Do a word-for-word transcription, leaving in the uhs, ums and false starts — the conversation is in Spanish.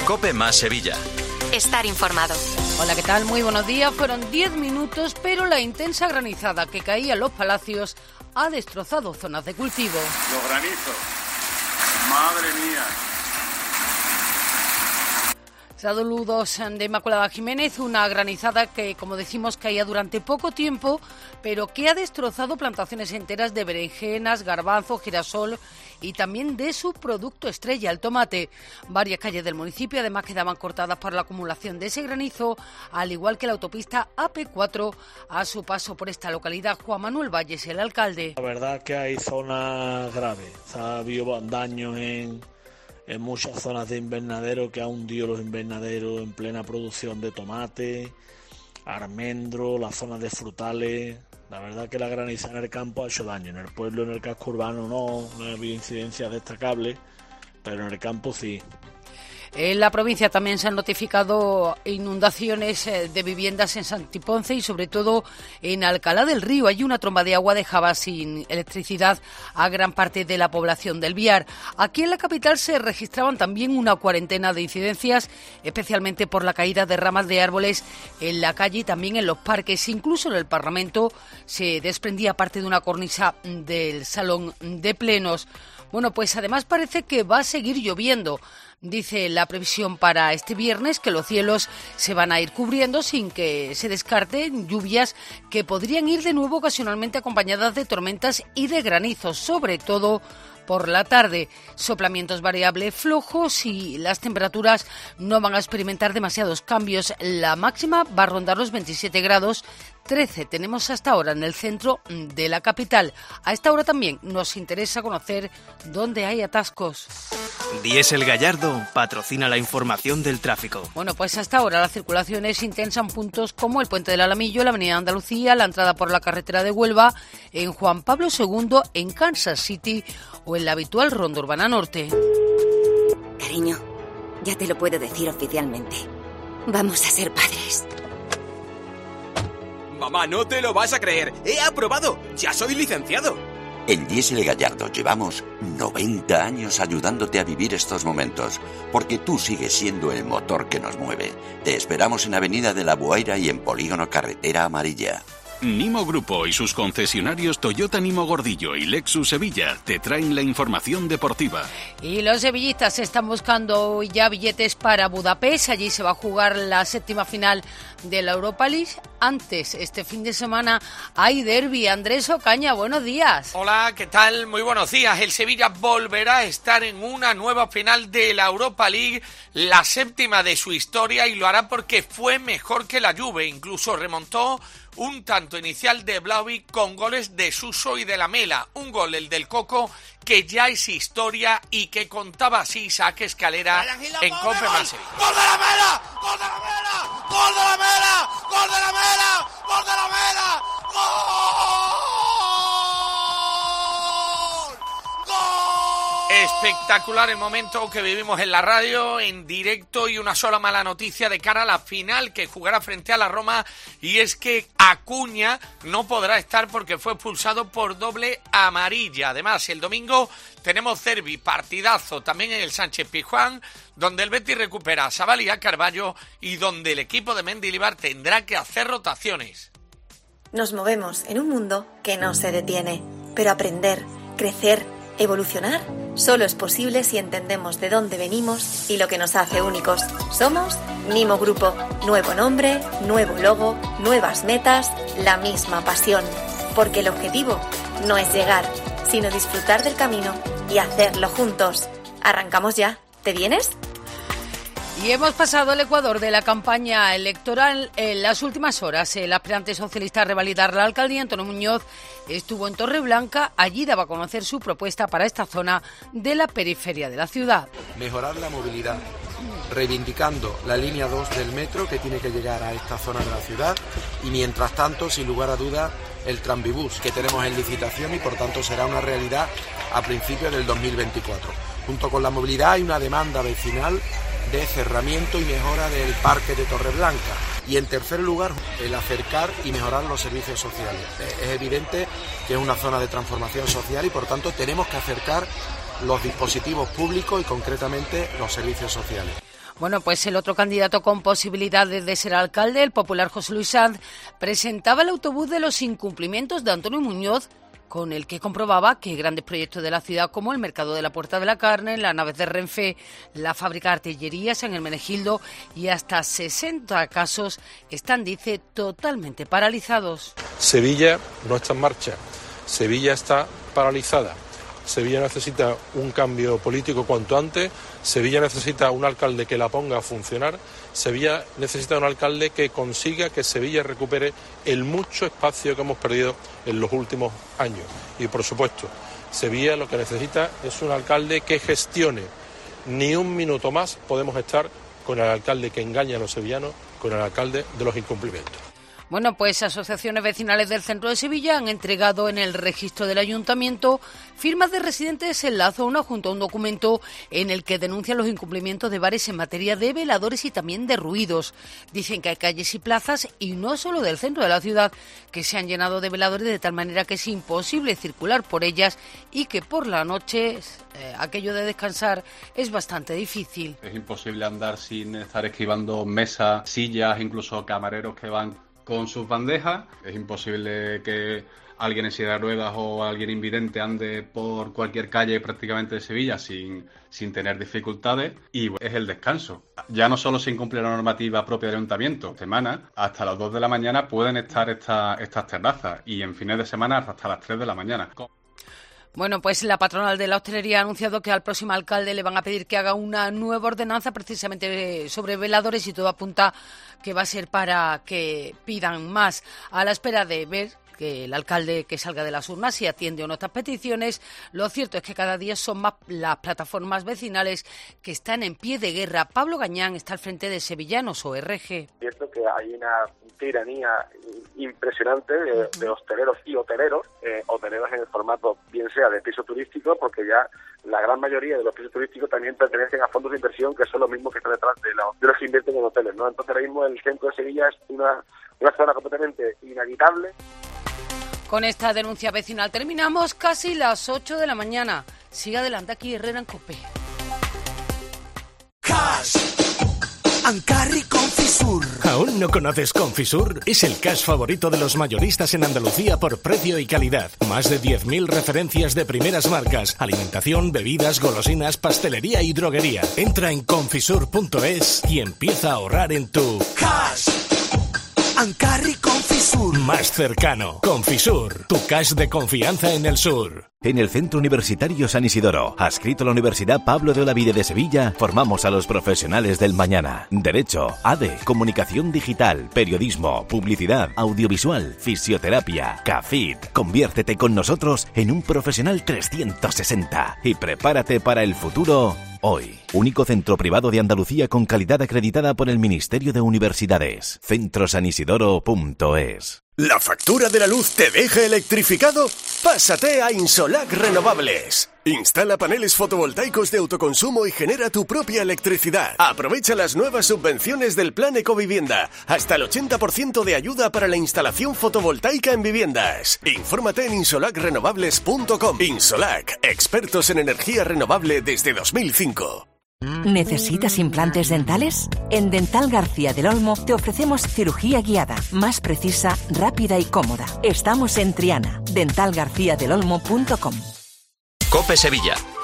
COPE más Sevilla. Estar informado. Hola, ¿qué tal? Muy buenos días. Fueron diez minutos, pero la intensa granizada que caía en los Palacios ha destrozado zonas de cultivo. Los granizos. Madre mía. Saludos de Inmaculada Jiménez, una granizada que, como decimos, caía durante poco tiempo, pero que ha destrozado plantaciones enteras de berenjenas, garbanzo, girasol y también de su producto estrella, el tomate. Varias calles del municipio además quedaban cortadas por la acumulación de ese granizo, al igual que la autopista A P cuatro a su paso por esta localidad. Juan Manuel Valles, el alcalde. La verdad es que hay zonas graves, ha habido daños en... en muchas zonas de invernadero que ha hundido los invernaderos en plena producción de tomate, almendro, las zonas de frutales. La verdad que la graniza en el campo ha hecho daño. En el pueblo, en el casco urbano no, no ha habido incidencias destacables, pero en el campo sí. En la provincia también se han notificado inundaciones de viviendas en Santiponce y sobre todo en Alcalá del Río. Allí una tromba de agua dejaba sin electricidad a gran parte de la población del Viar. Aquí en la capital se registraban también una cuarentena de incidencias, especialmente por la caída de ramas de árboles en la calle y también en los parques. Incluso en el Parlamento se desprendía parte de una cornisa del Salón de Plenos. Bueno, pues además parece que va a seguir lloviendo. Dice la previsión para este viernes que los cielos se van a ir cubriendo sin que se descarten lluvias que podrían ir de nuevo ocasionalmente acompañadas de tormentas y de granizos, sobre todo por la tarde. Soplamientos variables flojos y las temperaturas no van a experimentar demasiados cambios. La máxima va a rondar los veintisiete grados, trece tenemos hasta ahora en el centro de la capital. A esta hora también nos interesa conocer dónde hay atascos. Diesel Gallardo patrocina la información del tráfico. Bueno, pues hasta ahora la circulación es intensa en puntos como el Puente del Alamillo, la Avenida Andalucía, la entrada por la carretera de Huelva, en Juan Pablo segundo, en Kansas City o en la habitual Ronda Urbana Norte. Cariño, ya te lo puedo decir oficialmente. Vamos a ser padres. Mamá, no te lo vas a creer. ¡He aprobado! ¡Ya soy licenciado! En Diesel Gallardo llevamos noventa años ayudándote a vivir estos momentos, porque tú sigues siendo el motor que nos mueve. Te esperamos en Avenida de la Buaira y en Polígono Carretera Amarilla. Nimo Grupo y sus concesionarios Toyota Nimo Gordillo y Lexus Sevilla te traen la información deportiva. Y los sevillistas están buscando ya billetes para Budapest. Allí se va a jugar la séptima final de la Europa League. Antes, este fin de semana, hay derbi. Andrés Ocaña, buenos días. Hola, ¿qué tal? Muy buenos días. El Sevilla volverá a estar en una nueva final de la Europa League, la séptima de su historia, y lo hará porque fue mejor que la Juve. Incluso remontó un tanto inicial de Vlahovic con goles de Suso y de Lamela. Un gol, el del Coco, que ya es historia y que contaba así Isaac Escalera en COPE más Sevilla. ¡Gol de Lamela! ¡Gol de Lamela! ¡Gol de Lamela! ¡Gol de Lamela! ¡Gol de Lamela! ¡Gol! ¡Gol! Espectacular el momento que vivimos en la radio, en directo, y una sola mala noticia de cara a la final que jugará frente a la Roma, y es que Acuña no podrá estar porque fue expulsado por doble amarilla. Además, el domingo tenemos derbi, partidazo también en el Sánchez Pizjuán, donde el Betis recupera a Sabal y a Carballo y donde el equipo de Mendilibar tendrá que hacer rotaciones. Nos movemos en un mundo que no se detiene, pero aprender, crecer, evolucionar solo es posible si entendemos de dónde venimos y lo que nos hace únicos. Somos Nimo Grupo. Nuevo nombre, nuevo logo, nuevas metas, la misma pasión. Porque el objetivo no es llegar, sino disfrutar del camino y hacerlo juntos. Arrancamos ya. ¿Te vienes? Y hemos pasado al Ecuador de la campaña electoral en las últimas horas. El aspirante socialista a revalidar la alcaldía, Antonio Muñoz, estuvo en Torreblanca. Allí daba a conocer su propuesta para esta zona de la periferia de la ciudad. Mejorar la movilidad, reivindicando la línea dos del metro que tiene que llegar a esta zona de la ciudad, y mientras tanto, sin lugar a dudas, el tranvibús que tenemos en licitación y por tanto será una realidad a principios del dos mil veinticuatro. Junto con la movilidad hay una demanda vecinal de cerramiento y mejora del parque de Torreblanca. Y en tercer lugar, el acercar y mejorar los servicios sociales. Es evidente que es una zona de transformación social y por tanto tenemos que acercar los dispositivos públicos y concretamente los servicios sociales. Bueno, pues el otro candidato con posibilidades de ser alcalde, el popular José Luis Sanz, presentaba el autobús de los incumplimientos de Antonio Muñoz, con el que comprobaba que grandes proyectos de la ciudad como el Mercado de la Puerta de la Carne, las naves de Renfe, la fábrica de artillerías en Hermenegildo y hasta sesenta casos están, dice, totalmente paralizados. Sevilla no está en marcha, Sevilla está paralizada. Sevilla necesita un cambio político cuanto antes, Sevilla necesita un alcalde que la ponga a funcionar, Sevilla necesita un alcalde que consiga que Sevilla recupere el mucho espacio que hemos perdido en los últimos años. Y por supuesto, Sevilla lo que necesita es un alcalde que gestione. Ni un minuto más podemos estar con el alcalde que engaña a los sevillanos, con el alcalde de los incumplimientos. Bueno, pues asociaciones vecinales del centro de Sevilla han entregado en el registro del ayuntamiento firmas de residentes en Lazo a una junta, un documento en el que denuncian los incumplimientos de bares en materia de veladores y también de ruidos. Dicen que hay calles y plazas, y no solo del centro de la ciudad, que se han llenado de veladores de tal manera que es imposible circular por ellas y que por la noche eh, aquello de descansar es bastante difícil. Es imposible andar sin estar esquivando mesas, sillas, incluso camareros que van con sus bandejas. Es imposible que alguien en silla de ruedas o alguien invidente ande por cualquier calle prácticamente de Sevilla sin, sin tener dificultades. Y es el descanso. Ya no solo se incumple la normativa propia del ayuntamiento, semana hasta las dos de la mañana pueden estar esta, estas terrazas, y en fines de semana hasta las tres de la mañana. Bueno, pues la patronal de la hostelería ha anunciado que al próximo alcalde le van a pedir que haga una nueva ordenanza precisamente sobre veladores, y todo apunta que va a ser para que pidan más, a la espera de ver que el alcalde que salga de las urnas y atiende a nuestras peticiones. Lo cierto es que cada día son más las plataformas vecinales que están en pie de guerra. Pablo Gañán está al frente de Sevillanos O R G. Es cierto que hay una tiranía impresionante de, de hosteleros y hoteleros, eh, hoteleros en el formato bien sea de piso turístico, porque ya la gran mayoría de los pisos turísticos también pertenecen a fondos de inversión que son los mismos que están detrás de, la, de los que invierten en hoteles, ¿no? Entonces ahora mismo el centro de Sevilla es una, una zona completamente inhabitable. Con esta denuncia vecinal terminamos, casi las ocho de la mañana. Sigue adelante aquí Herrera en COPE. Cash. Ancarri Confisur. ¿Aún no conoces Confisur? Es el cash favorito de los mayoristas en Andalucía por precio y calidad. Más de diez mil referencias de primeras marcas. Alimentación, bebidas, golosinas, pastelería y droguería. Entra en confisur punto es y empieza a ahorrar en tu Cash. Ancarri Confisur. Más cercano. Confisur, tu cash de confianza en el sur. En el Centro Universitario San Isidoro, adscrito a la Universidad Pablo de Olavide de Sevilla, formamos a los profesionales del mañana. Derecho, A D E, Comunicación Digital, Periodismo, Publicidad, Audiovisual, Fisioterapia, CAFIT. Conviértete con nosotros en un profesional trescientos sesenta y prepárate para el futuro hoy. Único centro privado de Andalucía con calidad acreditada por el Ministerio de Universidades. centro san isidoro punto es. ¿La factura de la luz te deja electrificado? Pásate a Insolac Renovables. Instala paneles fotovoltaicos de autoconsumo y genera tu propia electricidad. Aprovecha las nuevas subvenciones del Plan Ecovivienda. Hasta el ochenta por ciento de ayuda para la instalación fotovoltaica en viviendas. Infórmate en insolac renovables punto com. Insolac, expertos en energía renovable desde dos mil cinco. ¿Necesitas implantes dentales? En Dental García del Olmo te ofrecemos cirugía guiada, más precisa, rápida y cómoda. Estamos en Triana. dental garcía del olmo punto com. COPE Sevilla.